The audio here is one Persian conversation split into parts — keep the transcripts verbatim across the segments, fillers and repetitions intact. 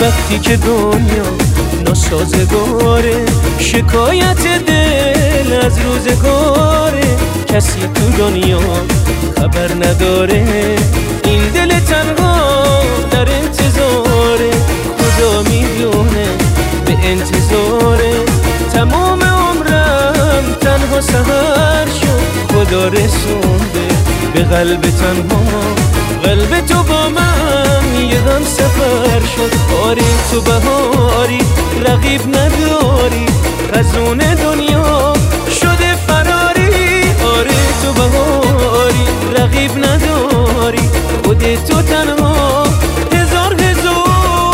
وقتی که دنیا ناسازگاره، شکایت دل از روزگاره، کسی تو دنیا خبر نداره، این دل تنها در انتظاره، خدا میدونه به انتظاره، تمام عمرم تنها سهر شد، خدا رسونده به قلب تنها، قلب تو با من یه هم سفر شد. آری تو بهاری رقیب نداری، خزون دنیا شده فراری، آری تو بهاری رقیب نداری، خود تو تنها هزار هزاری.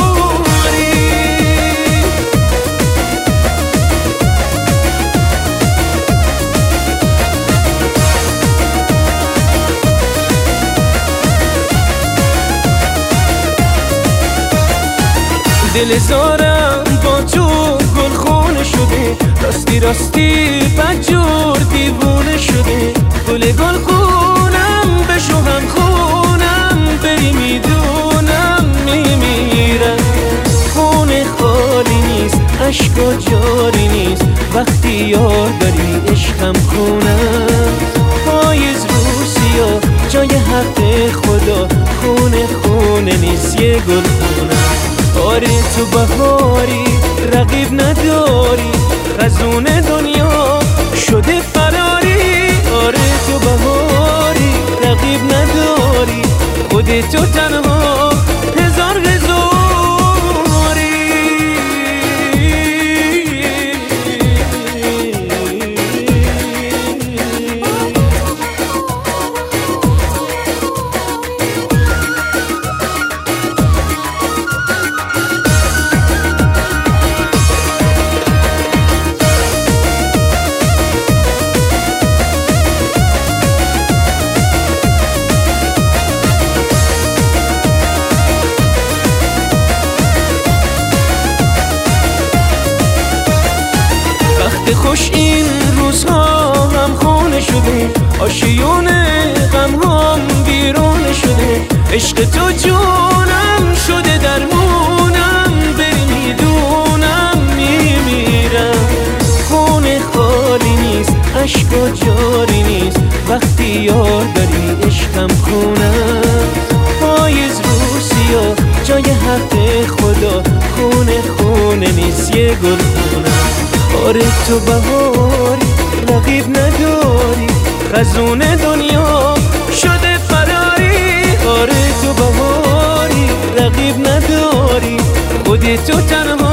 دل زارم با تو گلخونه شده، راستی راستی بدجور دیوونه شده، گل گلخونم بشو هم خونم، بری میدونم میمیرم، خونه خالی نیست عشقا جاری نیست، وقتی یار داری عشقم خونم، پاییز رو سیاه جای حق خدا، خونه خونه نیست یه گل خونم. آره تو بهاری رقیب نداری، خزون دنیا شده فراری، آره تو بهاری رقیب نداری، خود تو تنها هزار هزاری. خوش این روزها هم خونه شده، آشیون غم هم بیرون شده، عشق تو جونم شده درمونم، بری میدونم میمیرم، خونه خالی نیست عشقا جاری نیست، وقتی یار داری عشقم خونم، پاییز رو سیاه جای حق خدا، خونه خونه نیست یه گل خونم. آره تو بهاری رقیب نداری، خزون دنیا شده فراری، آره تو بهاری رقیب نداری، خود تو تنها